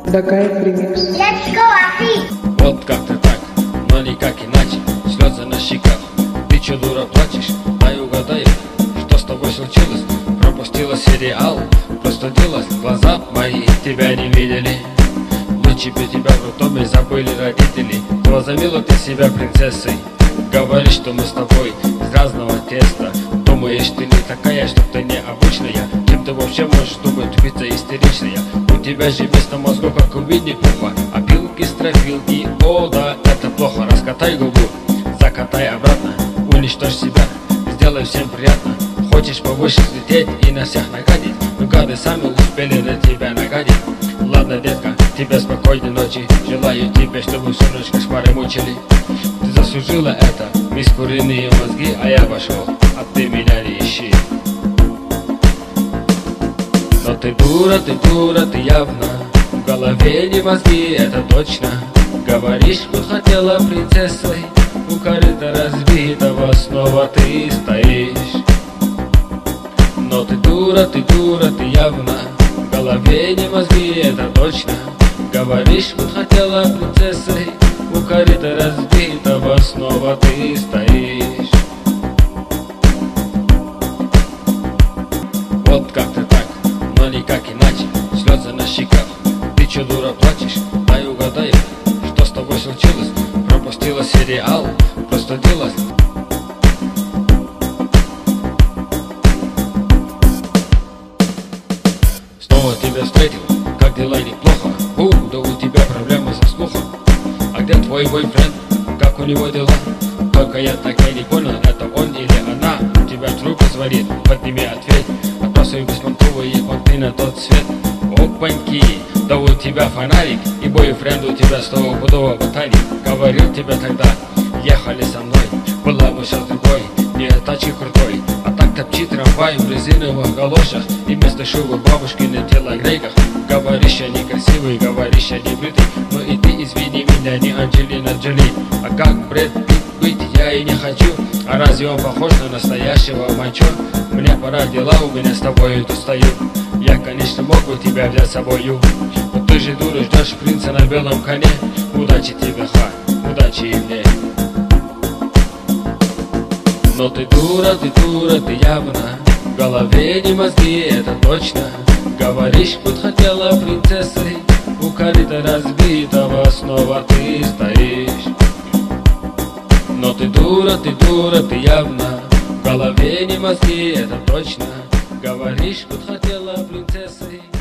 Дакаев ремикс. Let's go, Афи! Вот как-то так, но никак иначе. Слезы на щеках, ты чё, дура, плачешь? Дай угадаю, что с тобой случилось? Пропустила сериал, простудилась, глаза мои тебя не видели. Лучше бы тебя в роддоме забыли родители. Ты возомнила ты себя принцессой. Говоришь, что мы с тобой из разного теста. Думаешь, ты не такая, что ты необычная. Чем ты вообще можешь думать, тупица истеричная? У тебя же вместо мозгов, как у Винни-Пуха, опилки, стропилки, о да, это плохо. Раскатай губу, закатай обратно, уничтожь себя, сделай всем приятно. Хочешь повыше взлететь и на всех нагадить, но гады сами успели на тебя нагадить. Ладно, детка, тебе спокойной ночи. Желаю тебе, чтобы всю ночь кошмары мучили. Ты заслужила это, мисс куриные мозги, а я пошел, а ты меня не ищи. Но ты дура, ты явно. В голове не мозги, это точно. Говоришь, что хотела принцессой. У корыта разбитого снова ты стоишь. Но ты дура, ты явно. В голове не мозги, это точно. Говоришь, что хотела принцессой. У корыта разбитого снова ты стоишь. Вот как-то так, но никак иначе. Слезы на щеках, ты чё, дура, плачешь? Дай угадаю, что с тобой случилось? Пропустила сериал, простудилась. Снова тебя встретил, как дела, неплохо? Да у тебя проблемы со слухом. А где твой бойфренд? Как у него дела? Только я так и не понял, это он или она. У тебя трубка звонит, подними, ответь. Отбрасывай беспонтовые понты на тот свет. Опаньки, да у тебя фонарик. И бойфренд у тебя стопудово ботаник. Говорил тебе тогда, ехали со мной. Была бы сейчас другой, не тачки крутой. А так топчи трамвай в резиновых галошах. И вместо шубы бабушки на телогрейках. Говоришь, я некрасивый, говоришь, я не бритый. Но и ты извини меня, не Анджелина Джоли. А как Брэд Питт быть я и не хочу. А разве он похож на настоящего мачо? Мне пора, дела у меня с тобой достают. Я, конечно, мог бы тебя взять с собою, но ты же, дура, ждешь принца на белом коне. Удачи тебе, ха, удачи и мне. Но ты дура, ты явно. В голове не мозги, это точно. Говоришь, будь хотела принцессой. У корыта разбитого снова ты стоишь. Но ты дура, ты явно. В голове не мозги, это точно. Говоришь, будь хотела принцессой.